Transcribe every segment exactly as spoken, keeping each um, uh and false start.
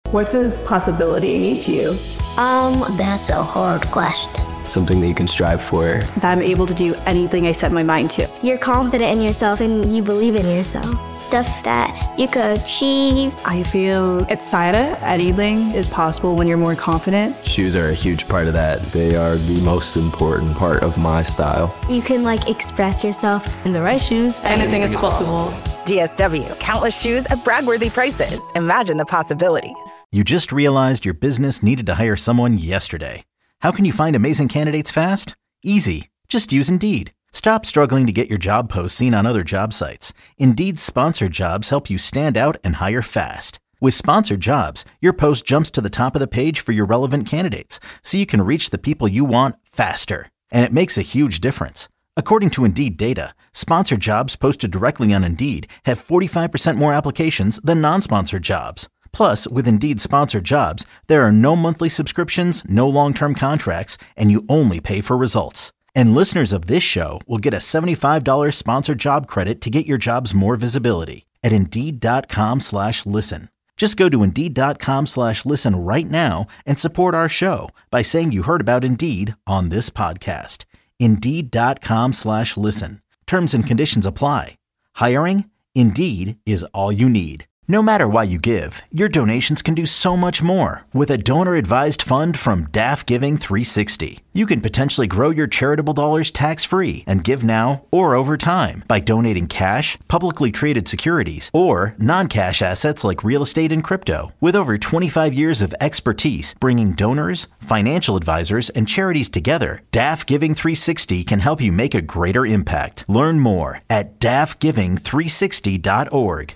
What does possibility mean to you? Um, that's a hard question. Something that you can strive for. That I'm able to do anything I set my mind to. You're confident in yourself and you believe in yourself. Stuff that you could achieve. I feel excited. Anything is possible when you're more confident. Shoes are a huge part of that. They are the most important part of my style. You can like express yourself. In the right shoes, anything, anything is possible. possible. D S W, countless shoes at brag-worthy prices. Imagine the possibilities. You just realized your business needed to hire someone yesterday. How can you find amazing candidates fast? Easy. Just use Indeed. Stop struggling to get your job posts seen on other job sites. Indeed's sponsored jobs help you stand out and hire fast. With sponsored jobs, your post jumps to the top of the page for your relevant candidates, so you can reach the people you want faster. And it makes a huge difference. According to Indeed data, sponsored jobs posted directly on Indeed have forty-five percent more applications than non-sponsored jobs. Plus, with Indeed sponsored jobs, there are no monthly subscriptions, no long-term contracts, and you only pay for results. And listeners of this show will get a seventy-five dollars sponsored job credit to get your jobs more visibility at Indeed.com slash listen. Just go to Indeed.com slash listen right now and support our show by saying you heard about Indeed on this podcast. Indeed.com slash listen. Terms and conditions apply. Hiring? Indeed is all you need. No matter why you give, your donations can do so much more with a donor-advised fund from D A F Giving three sixty. You can potentially grow your charitable dollars tax-free and give now or over time by donating cash, publicly traded securities, or non-cash assets like real estate and crypto. With over twenty-five years of expertise bringing donors, financial advisors, and charities together, D A F Giving three sixty can help you make a greater impact. Learn more at D A F giving three sixty dot org.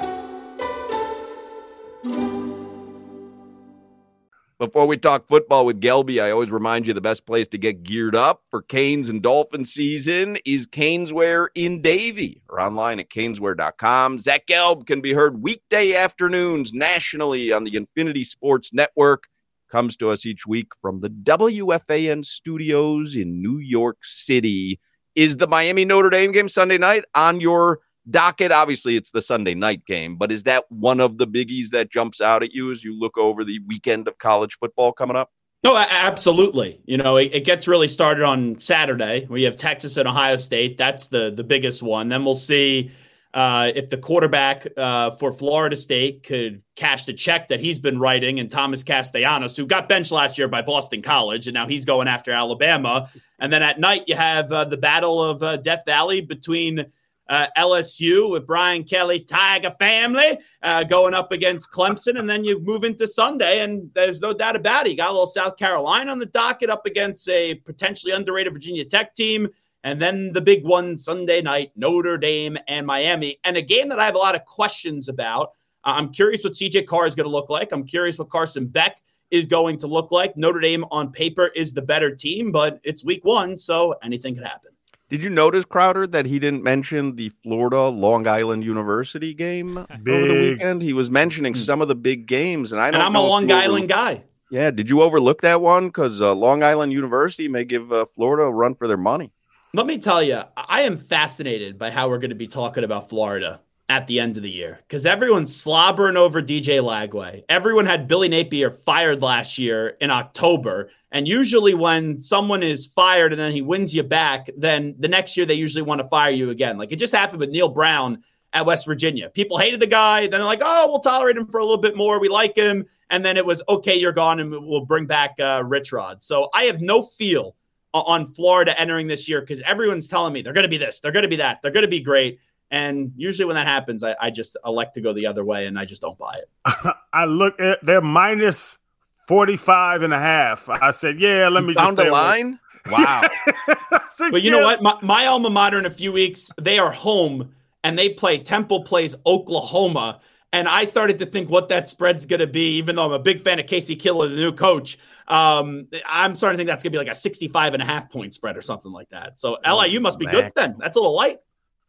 Before we talk football with Gelby, I always remind you the best place to get geared up for Canes and Dolphins season is Caneswear in Davie, or online at caneswear dot com. Zach Gelb can be heard weekday afternoons nationally on the Infinity Sports Network. Comes to us each week from the W F A N studios in New York City. Is the Miami Notre Dame game Sunday night on your docket? Obviously, it's the Sunday night game, but is that one of the biggies that jumps out at you as you look over the weekend of college football coming up? No, absolutely. You know, it, it gets really started on Saturday where you have Texas and Ohio State. That's the, the biggest one. Then we'll see uh, if the quarterback uh, for Florida State could cash the check that he's been writing, and Thomas Castellanos, who got benched last year by Boston College, and now he's going after Alabama. And then at night, you have uh, the battle of uh, Death Valley between Uh, L S U with Brian Kelly, Tiger family, uh, going up against Clemson. And then you move into Sunday, and there's no doubt about it. You got a little South Carolina on the docket up against a potentially underrated Virginia Tech team. And then the big one Sunday night, Notre Dame and Miami. And a game that I have a lot of questions about. Uh, I'm curious what C J Carr is going to look like. I'm curious what Carson Beck is going to look like. Notre Dame on paper is the better team, but it's week one, so anything could happen. Did you notice, Crowder, that he didn't mention the Florida Long Island University game big. over the weekend? He was mentioning some of the big games, and I don't and I'm know a Long Island guy. Yeah, did you overlook that one? Because uh, Long Island University may give uh, Florida a run for their money. Let me tell you, I am fascinated by how we're going to be talking about Florida at the end of the year, because everyone's slobbering over D J Lagway. Everyone had Billy Napier fired last year in October. And usually when someone is fired and then he wins you back, then the next year they usually want to fire you again. Like it just happened with Neil Brown at West Virginia. People hated the guy. Then they're like, oh, we'll tolerate him for a little bit more. We like him. And then it was, okay, you're gone, and we'll bring back uh, Rich Rod. So I have no feel on Florida entering this year, because everyone's telling me they're going to be this, they're going to be that, they're going to be great. And usually when that happens, I, I just elect to go the other way, and I just don't buy it. I look at they're minus forty-five and a half. I said, yeah, let me you just found the line. Wow. said, but you yeah. know what? My, my alma mater in a few weeks, they are home and they play Temple plays Oklahoma. And I started to think what that spread's going to be, even though I'm a big fan of Casey Killer, the new coach. Um, I'm starting to think that's going to be like a sixty-five and a half point spread or something like that. So L I U must be man. good then. That's a little light.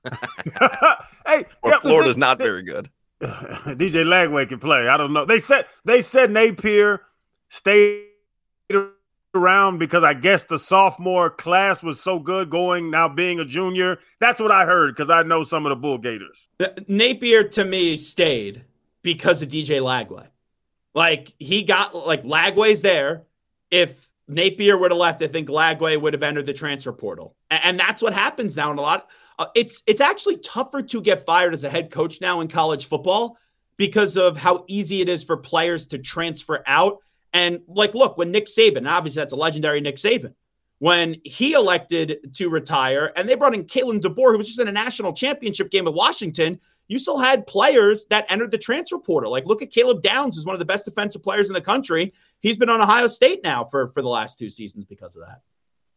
hey, or yeah, Florida's it, not they, very good. D J Lagway can play. I don't know. They said they said Napier stayed around because I guess the sophomore class was so good going now being a junior. That's what I heard, because I know some of the Bull Gators. Napier to me stayed because of D J Lagway. Like, he got, like, Lagway's there. If Napier would have left, I think Lagway would have entered the transfer portal. And, and that's what happens now in a lot. Uh, it's it's actually tougher to get fired as a head coach now in college football because of how easy it is for players to transfer out. And, like, look, when Nick Saban, obviously that's a legendary Nick Saban, when he elected to retire and they brought in Kalen DeBoer, who was just in a national championship game with Washington, you still had players that entered the transfer portal. Like, look at Caleb Downs, who's one of the best defensive players in the country. He's been on Ohio State now for, for the last two seasons because of that.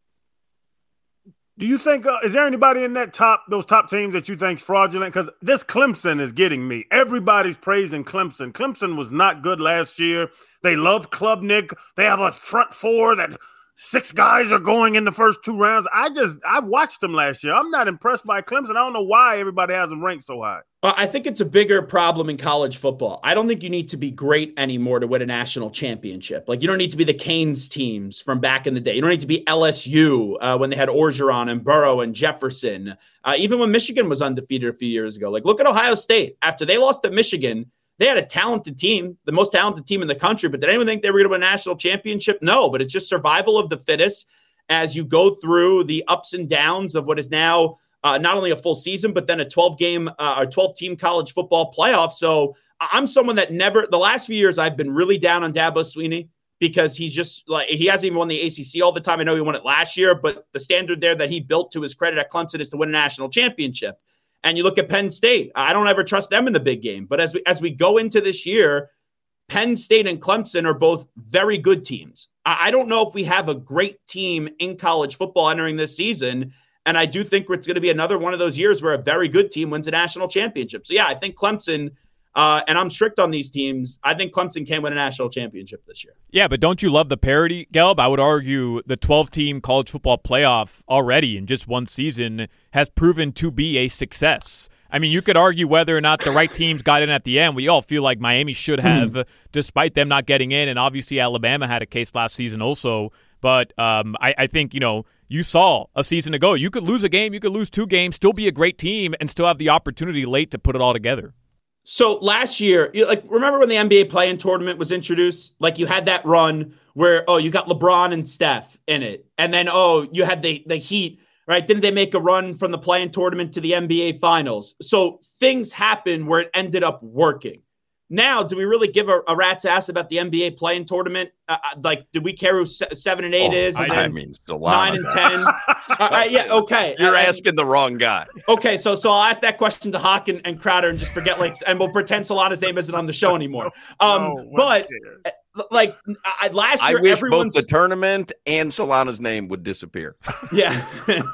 Do you think, uh, is there anybody in that top, those top teams that you think is fraudulent? Because this Clemson is getting me. Everybody's praising Clemson. Clemson was not good last year. They love Klubnik. They have a front four that six guys are going in the first two rounds. I just, I watched them last year. I'm not impressed by Clemson. I don't know why everybody has them ranked so high. Well, I think it's a bigger problem in college football. I don't think you need to be great anymore to win a national championship. Like, you don't need to be the Canes teams from back in the day. You don't need to be L S U uh, when they had Orgeron and Burrow and Jefferson. Uh, even when Michigan was undefeated a few years ago. Like, look at Ohio State. After they lost to Michigan, they had a talented team, the most talented team in the country. But did anyone think they were going to win a national championship? No, but it's just survival of the fittest as you go through the ups and downs of what is now Uh, not only a full season, but then a twelve-game uh, or twelve-team college football playoff. So I'm someone that never – the last few years I've been really down on Dabo Swinney because he's just – like he hasn't even won the A C C all the time. I know he won it last year, but the standard there that he built to his credit at Clemson is to win a national championship. And you look at Penn State. I don't ever trust them in the big game. But as we as we go into this year, Penn State and Clemson are both very good teams. I, I don't know if we have a great team in college football entering this season. And I do think it's going to be another one of those years where a very good team wins a national championship. So, yeah, I think Clemson, uh, and I'm strict on these teams, I think Clemson can win a national championship this year. Yeah, but don't you love the parity, Gelb? I would argue the twelve-team college football playoff already in just one season has proven to be a success. I mean, you could argue whether or not the right teams got in at the end. We all feel like Miami should have, mm. despite them not getting in, and obviously Alabama had a case last season also. But um, I, I think, you know, you saw a season ago. You could lose a game, you could lose two games, still be a great team, and still have the opportunity late to put it all together. So last year, you, like, remember when the N B A play-in tournament was introduced? Like, you had that run where, oh, you got LeBron and Steph in it. And then, oh, you had the, the Heat, right? Didn't they make a run from the play-in tournament to the N B A finals? So things happened where it ended up working. Now, do we really give a, a rat's ass about the N B A play-in tournament? Uh, like, do we care who se- seven and eight oh, is? And I then mean, nine and ten. uh, uh, yeah, okay. You're and, asking the wrong guy. Okay, so so I'll ask that question to Hawk and, and Crowder and just forget, like, and we'll pretend Solana's name isn't on the show anymore. Um, no, but like I, last year, I wish everyone's both the tournament and Solana's name would disappear. Yeah,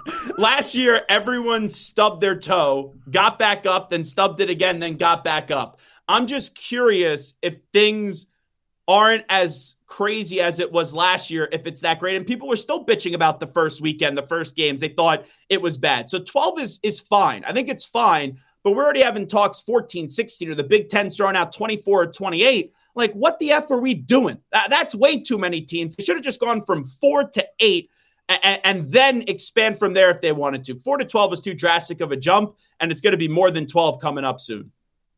last year everyone stubbed their toe, got back up, then stubbed it again, then got back up. I'm just curious if things aren't as crazy as it was last year, if it's that great. And people were still bitching about the first weekend, the first games. They thought it was bad. So twelve is is fine. I think it's fine. But we're already having talks fourteen, sixteen, or the Big Ten's throwing out twenty-four or twenty-eight. Like, what the F are we doing? That, that's way too many teams. They should have just gone from four to eight and, and then expand from there if they wanted to. Four to twelve is too drastic of a jump, and it's going to be more than twelve coming up soon.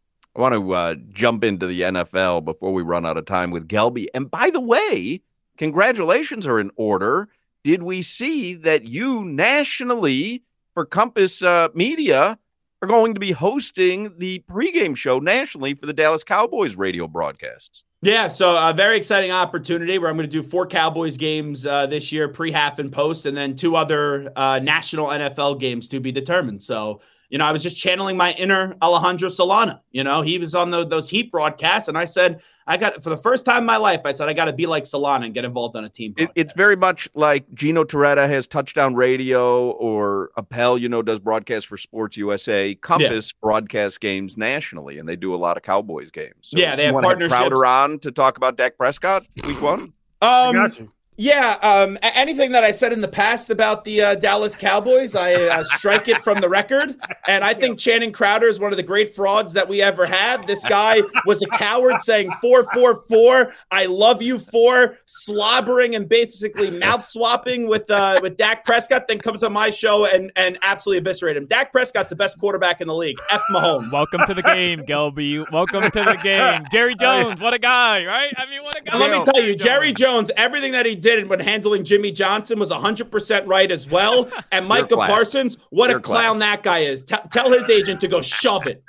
I want to uh, jump into the N F L before we run out of time with Gelby. And by the way, congratulations are in order. Did we see that you nationally for Compass uh, Media are going to be hosting the pregame show nationally for the Dallas Cowboys radio broadcasts? Yeah, so a very exciting opportunity where I'm going to do four Cowboys games uh, this year, pre, half, and post, and then two other uh, national N F L games to be determined. So, you know, I was just channeling my inner Alejandro Solana. You know, he was on the, those Heat broadcasts, and I said, I got, for the first time in my life, I said, I got to be like Solana and get involved on a team broadcast. It, it's very much like Gino Torretta has Touchdown Radio, or Appel, you know, does broadcast for Sports U S A. Compass yeah. broadcast games nationally, and they do a lot of Cowboys games. So yeah, they have partnerships. Crowder on to talk about Dak Prescott week one? Um, I got you. Yeah, um, anything that I said in the past about the uh, Dallas Cowboys, I uh, strike it from the record. And I think Channing Crowder is one of the great frauds that we ever had. This guy was a coward saying four four four, I love you four, slobbering and basically mouth swapping with uh, with Dak Prescott, then comes on my show and, and absolutely eviscerate him. Dak Prescott's the best quarterback in the league. F Mahomes. Welcome to the game, Gelby. Welcome to the game. Jerry Jones, what a guy, right? I mean, what a guy. And let me tell you, Jerry Jones, everything that he did when handling Jimmy Johnson was one hundred percent right as well. And Micah Parsons, what Your a clown class. that guy is. T- tell his agent to go shove it.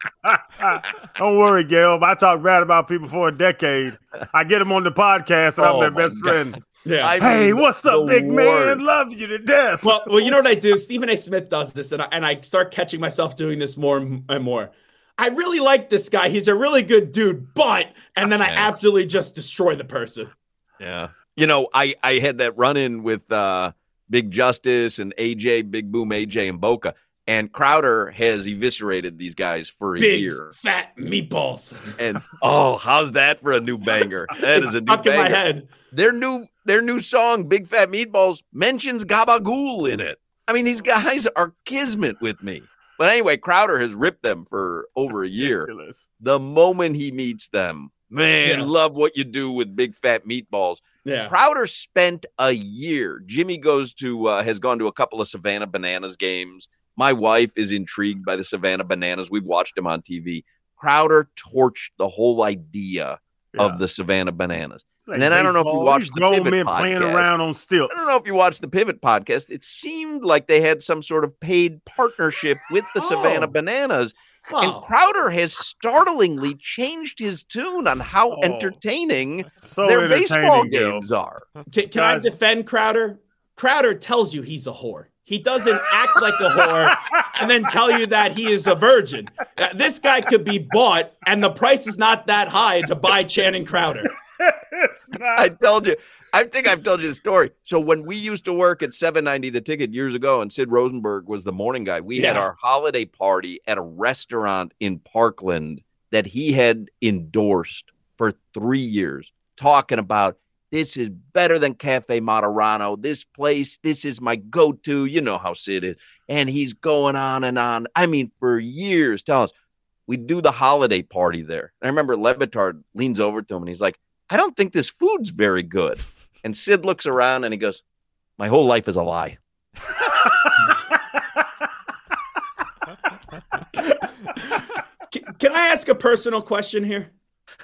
Don't worry, Gail. I talk bad about people for a decade. I get them on the podcast and oh I'm their best God. friend. Yeah. I hey, mean, what's up, big word. man? Love you to death. Well, well, you know what I do? Stephen A. Smith does this, and I, and I start catching myself doing this more and more. I really like this guy. He's a really good dude, but, and then I absolutely just destroy the person. Yeah. You know, I, I had that run-in with uh, Big Justice and A J, Big Boom A J and Boca, and Crowder has eviscerated these guys for a Big year. Fat meatballs. And, oh, how's that for a new banger? That is a new stuck banger. in my head. Their new, their new song, Big Fat Meatballs, mentions Gabagool in it. I mean, these guys are kismet with me. But anyway, Crowder has ripped them for over a year. Ridiculous. The moment he meets them, man, Yeah. love what you do with Big Fat Meatballs. Yeah. Crowder spent a year. Jimmy goes to uh, has gone to a couple of Savannah Bananas games. My wife is intrigued by the Savannah Bananas. We've watched them on T V. Crowder torched the whole idea yeah. of the Savannah Bananas. Like and then baseball. I don't know if you watched These the grown Pivot men podcast. playing around on stilts. I don't know if you watched the Pivot podcast. It seemed like they had some sort of paid partnership with the oh. Savannah Bananas. Wow. And Crowder has startlingly changed his tune on how Oh, entertaining so their entertaining, baseball Gil. games are. Can, can I defend Crowder? Crowder tells you he's a whore. He doesn't act like a whore and then tell you that he is a virgin. Uh, this guy could be bought, and the price is not that high to buy Channing Crowder. I told you. I think I've told you the story. So when we used to work at seven ninety The Ticket years ago, and Sid Rosenberg was the morning guy, we yeah. had our holiday party at a restaurant in Parkland that he had endorsed for three years, talking about this is better than Cafe Moderano. This place, this is my go-to. You know how Sid is. And he's going on and on. I mean, for years, telling us, we do the holiday party there. And I remember Levitard leans over to him and he's like, I don't think this food's very good. And Sid looks around and he goes, my whole life is a lie. can, can I ask a personal question here?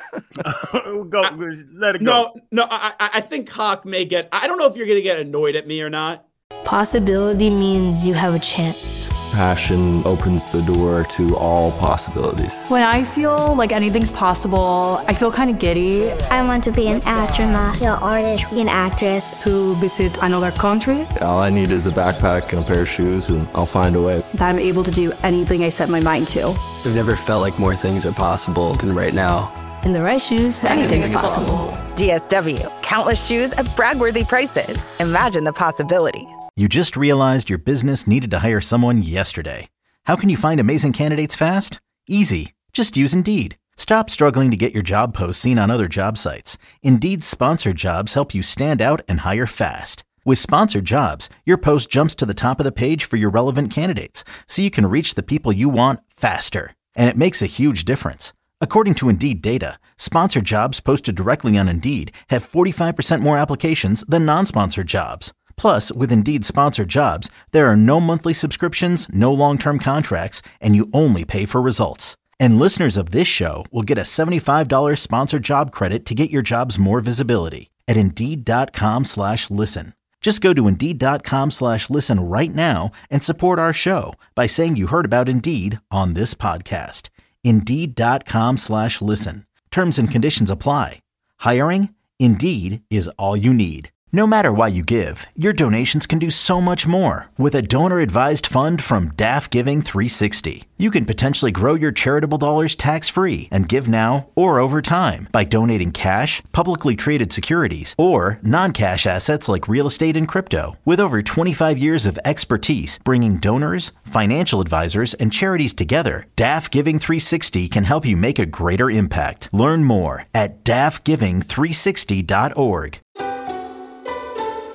Go, I, let it go. No, no, I, I think Hawk may get, I don't know if you're going to get annoyed at me or not. Possibility means you have a chance. Passion opens the door to all possibilities. When I feel like anything's possible, I feel kind of giddy. I want to be an astronaut, an artist, an actress. To visit another country. All I need is a backpack and a pair of shoes, and I'll find a way. That I'm able to do anything I set my mind to. I've never felt like more things are possible than right now. In the right shoes, anything's, anything's possible. possible. D S W. Countless shoes at brag-worthy prices. Imagine the possibilities. You just realized your business needed to hire someone yesterday. How can you find amazing candidates fast? Easy. Just use Indeed. Stop struggling to get your job posts seen on other job sites. Indeed's sponsored jobs help you stand out and hire fast. With sponsored jobs, your post jumps to the top of the page for your relevant candidates, so you can reach the people you want faster. And it makes a huge difference. According to Indeed data, sponsored jobs posted directly on Indeed have forty-five percent more applications than non-sponsored jobs. Plus, with Indeed sponsored jobs, there are no monthly subscriptions, no long-term contracts, and you only pay for results. And listeners of this show will get a seventy-five dollars sponsored job credit to get your jobs more visibility at Indeed.com slash listen. Just go to Indeed.com slash listen right now and support our show by saying you heard about Indeed on this podcast. Indeed.com slash listen. Terms and conditions apply. Hiring? Indeed is all you need. No matter what you give, your donations can do so much more. With a donor-advised fund from D A F Giving three sixty, you can potentially grow your charitable dollars tax-free and give now or over time by donating cash, publicly traded securities, or non-cash assets like real estate and crypto. With over twenty-five years of expertise bringing donors, financial advisors, and charities together, D A F Giving three sixty can help you make a greater impact. Learn more at D A F giving three sixty dot org.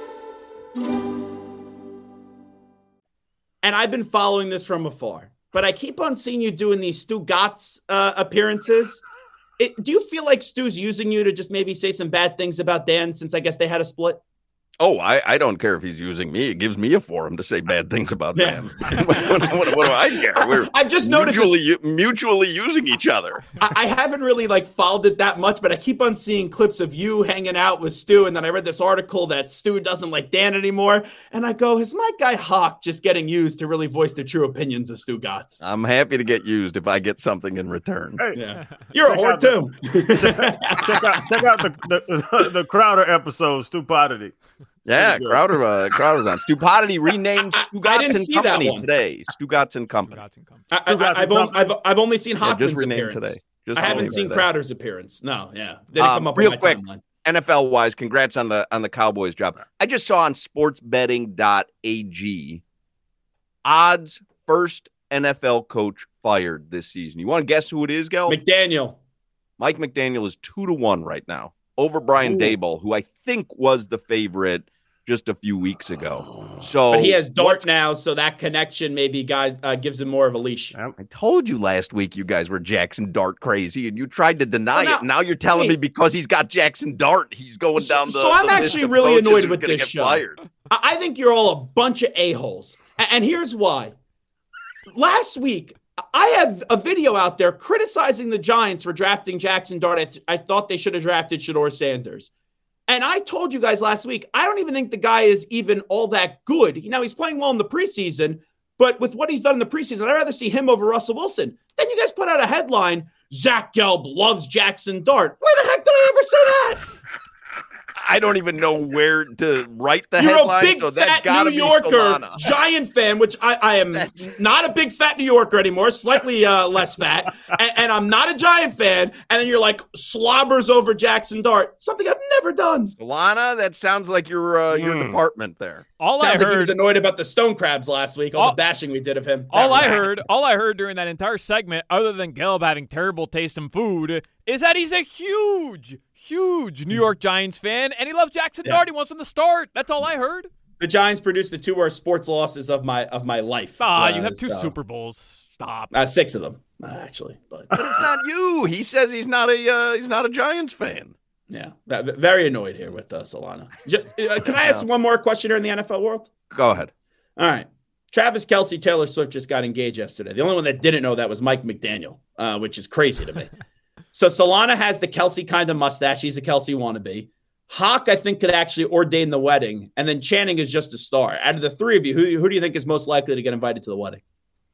and I've been following this from afar, but I keep on seeing you doing these Stu Gatz uh, appearances. It, do you feel like Stu's using you to just maybe say some bad things about Dan since I guess they had a split? Oh, I, I don't care if he's using me. It gives me a forum to say bad things about yeah. Dan. what, what, what, what do I care? We're I've just noticed mutually, mutually using each other. I, I haven't really like followed it that much, but I keep on seeing clips of you hanging out with Stu. And then I read this article that Stu doesn't like Dan anymore. And I go, is my guy Hawk just getting used to really voice the true opinions of Stu Gatz? I'm happy to get used if I get something in return. Hey, yeah. You're a whore too. The, check, check out, check out the, the, the Crowder episode, Stupidity. Yeah, Crowder, uh, Crowder's on. Stupidity renamed Stugotz and Company today. Stugotz and Company. I, I, I've, only, I've, I've only seen Hawkins' yeah, just renamed appearance. Today. Just I haven't seen today. Crowder's appearance. No, yeah. They didn't um, come up real with my quick, timeline. N F L wise, congrats on the on the Cowboys job. I just saw on sports betting dot a g odds first N F L coach fired this season. You want to guess who it is, Gel? McDaniel. Mike McDaniel is two to one right now over Brian Ooh. Daboll, who I think was the favorite just a few weeks ago. So but he has Dart now, so that connection maybe guys uh, gives him more of a leash. I told you last week you guys were Jackson Dart crazy, and you tried to deny well, now, it. Now you're telling wait. me because he's got Jackson Dart, he's going down the. So I'm the actually really annoyed with this get show. Fired. I think you're all a bunch of a-holes, and here's why. Last week, I have a video out there criticizing the Giants for drafting Jackson Dart. I thought they should have drafted Shedeur Sanders. And I told you guys last week, I don't even think the guy is even all that good. You know, he's playing well in the preseason, but with what he's done in the preseason, I'd rather see him over Russell Wilson. Then you guys put out a headline, Zach Gelb loves Jackson Dart. Where the heck did I ever say that? I don't even know where to write the You're headline. You're a big so fat that's New Yorker, Giant fan, which I, I am that's... not a big fat New Yorker anymore, slightly uh, less fat, and, and I'm not a Giant fan. And then you're like slobbers over Jackson Dart, something I've never done. Solana, that sounds like your uh, your mm. department there. All sounds I heard, like he was annoyed about the stone crabs last week, all, all the bashing we did of him. All I heard, all I heard during that entire segment, other than Gelb having terrible taste in food, is that he's a huge, huge New York Giants fan, and he loves Jackson yeah. Dart. He wants him to start. That's all I heard. The Giants produced the two worst sports losses of my of my life. Ah, uh, you have two so. Super Bowls. Stop. Uh, six of them, uh, actually. But. but it's not you. He says he's not a uh, he's not a Giants fan. Yeah, very annoyed here with uh, Solana. Just, uh, can I ask one more question here in the N F L world? Go ahead. All right. Travis Kelce, Taylor Swift just got engaged yesterday. The only one that didn't know that was Mike McDaniel, uh, which is crazy to me. So Solana has the Kelce kind of mustache. He's a Kelce wannabe. Hawk, I think, could actually ordain the wedding. And then Channing is just a star. Out of the three of you, who, who do you think is most likely to get invited to the wedding?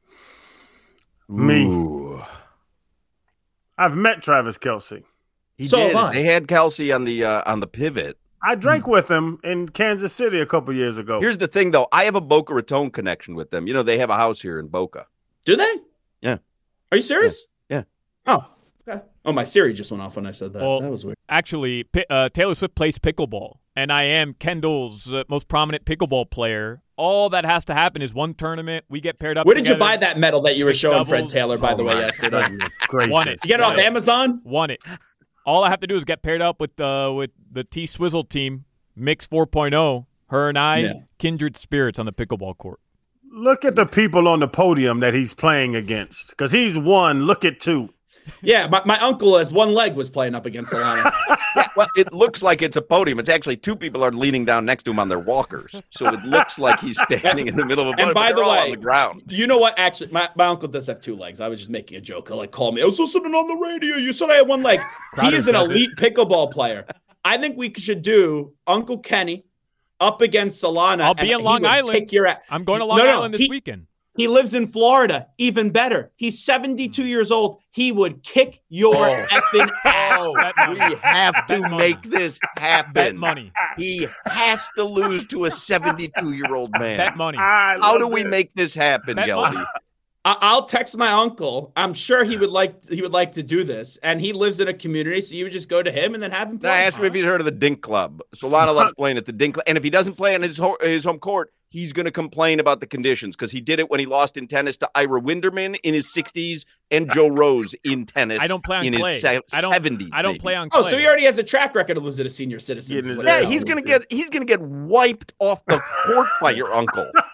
Me. Ooh. I've met Travis Kelce. He so did. They had Kelce on the uh, on the pivot. I drank mm. with him in Kansas City a couple years ago. Here's the thing, though. I have a Boca Raton connection with them. You know, they have a house here in Boca. Do they? Yeah. Are you serious? Yeah. yeah. Oh, okay. Oh, my Siri just went off when I said that. Well, that was weird. Actually, uh, Taylor Swift plays pickleball, and I am Kendall's uh, most prominent pickleball player. All that has to happen is one tournament. We get paired up. Where together. did you buy that medal that you were showing doubles. Fred Taylor, by oh the way, yesterday? Won it. You get it off Amazon? Won it. All I have to do is get paired up with uh, with the T Swizzle team, Mix four point oh. Her and I, yeah. kindred spirits on the pickleball court. Look at the people on the podium that he's playing against, because he's one. Look at two. Yeah, my, my uncle, as one leg, was playing up against Solana. Yeah, well, it looks like it's a podium. It's actually two people are leaning down next to him on their walkers, so it looks like he's standing in the middle of a podium. And by the way, on the ground. You know what? Actually, my, my uncle does have two legs. I was just making a joke. He'll like call me. I was listening on the radio. You said I had one leg. He is an elite pickleball player. I think we should do Uncle Kenny up against Solana. I'll be in Long Island. Your ass. I'm going to Long no, no, Island this he, weekend. He lives in Florida. Even better. He's seventy-two years old. He would kick your oh. effing ass. Oh, we have to Bet make money. This happen. Bet money. He has to lose to a seventy-two-year-old man. Bet money. How do we make this happen, Gelby? I'll text my uncle. I'm sure he would like he would like to do this, and he lives in a community, so you would just go to him and then have him play. I asked him if he's heard of the Dink Club. Solana loves playing at the Dink Club, and if he doesn't play on his ho- his home court, he's going to complain about the conditions because he did it when he lost in tennis to Ira Winderman in his sixties and Joe Rose in tennis. I don't play on in clay. his se- I don't, seventies. I don't maybe. play on clay. Oh, so he already has a track record of losing to senior citizens. Yeah, yeah he's going to get he's going to get wiped off the court by your uncle.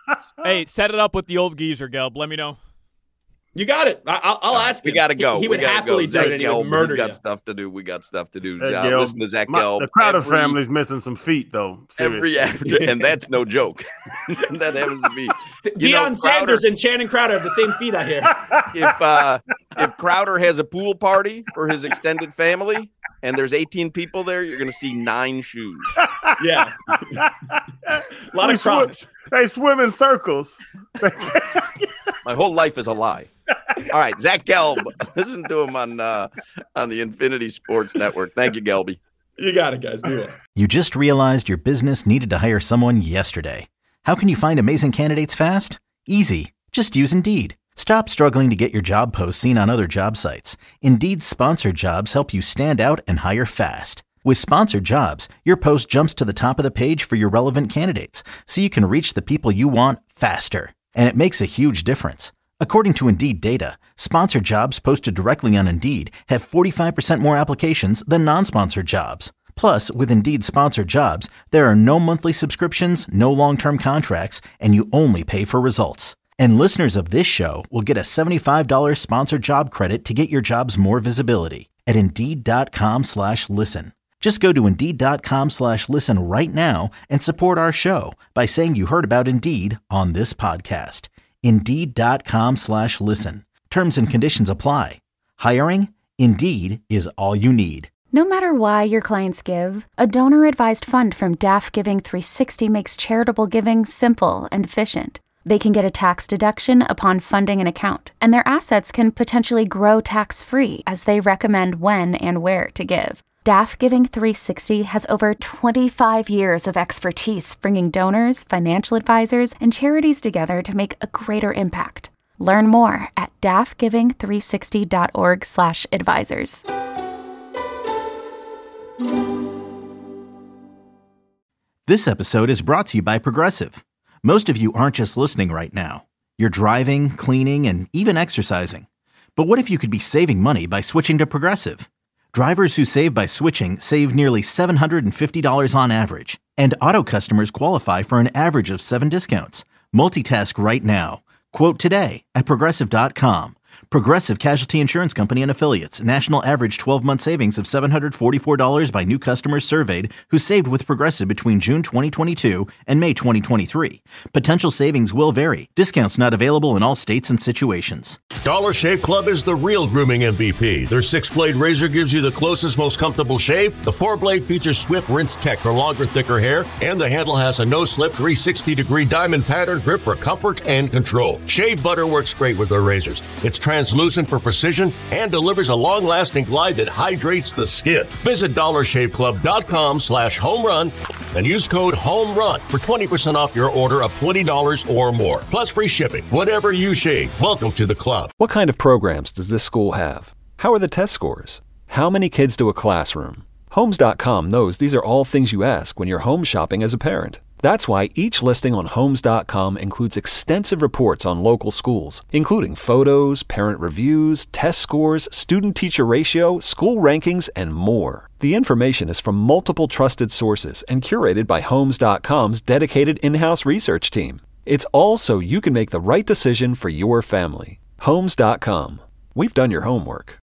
Hey, set it up with the old geezer, Gelb. Let me know. You got it. I, I'll, I'll ask we him. We got to go. He, he we would gotta happily go. do Zach it, and he would Gelb, murder he's got you. stuff to do. We got stuff to do. Hey, Uh, Gelb, listen to Zach my, Gelb. The Crowder every, family's missing some feet, though. Seriously. Every and that's no joke. That happens to be. Deion Sanders and Channing Crowder have the same feet, I hear. If uh, if Crowder has a pool party for his extended family and there's eighteen people there, you're going to see nine shoes. Yeah. A lot we of Crocs. Swim, they swim in circles. My whole life is a lie. All right, Zach Gelb. Listen to him on uh, on the Infinity Sports Network. Thank you, Gelby. You got it, guys. Be well. You just realized your business needed to hire someone yesterday. How can you find amazing candidates fast? Easy. Just use Indeed. Stop struggling to get your job posts seen on other job sites. Indeed's sponsored jobs help you stand out and hire fast. With sponsored jobs, your post jumps to the top of the page for your relevant candidates, so you can reach the people you want faster. And it makes a huge difference. According to Indeed data, sponsored jobs posted directly on Indeed have forty-five percent more applications than non-sponsored jobs. Plus, with Indeed sponsored jobs, there are no monthly subscriptions, no long-term contracts, and you only pay for results. And listeners of this show will get a seventy-five dollars sponsored job credit to get your jobs more visibility at Indeed.com slash listen. Just go to Indeed.com slash listen right now and support our show by saying you heard about Indeed on this podcast. Indeed.com slash listen. Terms and conditions apply. Hiring? Indeed is all you need. No matter why your clients give, a donor-advised fund from D A F Giving three sixty makes charitable giving simple and efficient. They can get a tax deduction upon funding an account, and their assets can potentially grow tax-free as they recommend when and where to give. D A F Giving three sixty has over twenty-five years of expertise bringing donors, financial advisors, and charities together to make a greater impact. Learn more at daffgiving three sixty dot org slash advisors. This episode is brought to you by Progressive. Most of you aren't just listening right now. You're driving, cleaning, and even exercising. But what if you could be saving money by switching to Progressive? Drivers who save by switching save nearly seven hundred fifty dollars on average. And auto customers qualify for an average of seven discounts. Multitask right now. Quote today at Progressive dot com. Progressive Casualty Insurance Company and Affiliates. National average twelve-month savings of seven hundred forty-four dollars by new customers surveyed who saved with Progressive between June twenty twenty-two and May twenty twenty-three. Potential savings will vary. Discounts not available in all states and situations. Dollar Shave Club is the real grooming M V P. Their six-blade razor gives you the closest, most comfortable shave. The four-blade features swift rinse tech for longer, thicker hair. And the handle has a no-slip three sixty degree diamond pattern grip for comfort and control. Shave butter works great with their razors. It's translucent for precision and delivers a long-lasting glide that hydrates the skin. Visit dollar shave club dot com slash home run and use code HOMERUN for twenty percent off your order of twenty dollars or more. Plus free shipping. Whatever you shave, welcome to the club. What kind of programs does this school have? How are the test scores? How many kids do a classroom? Homes dot com knows these are all things you ask when you're home shopping as a parent. That's why each listing on Homes dot com includes extensive reports on local schools, including photos, parent reviews, test scores, student-teacher ratio, school rankings, and more. The information is from multiple trusted sources and curated by Homes dot com's dedicated in-house research team. It's all so you can make the right decision for your family. Homes dot com. We've done your homework.